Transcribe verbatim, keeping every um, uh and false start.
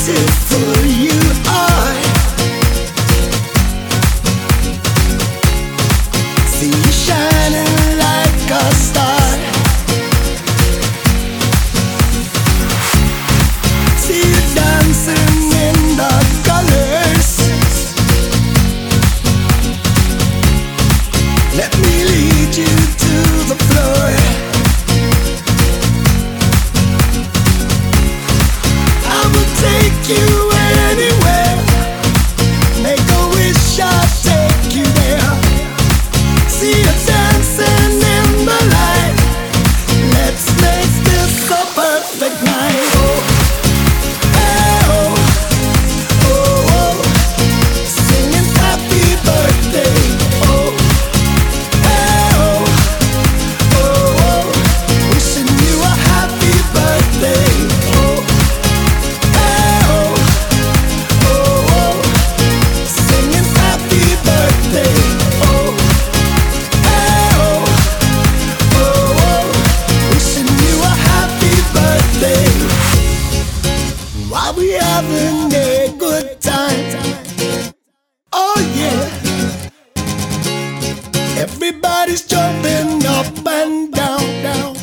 beautiful you are. See you shining like a star. See you dancing in the colors. Let me lead you to the floor. I will take you anywhere. Make a wish, I'll take you there. See you dancing in the light. Let's make this a perfect night. Oh, eh, oh, oh, oh. Singing happy birthday. Oh, eh, oh, oh, oh. Wishing you a happy birthday. Oh, eh, oh, oh, oh. Singing happy birthday. Oh, eh, oh, oh, oh. Wishing you a happy birthday. While we having a good time. Oh yeah. Everybody's jumping up and down, down.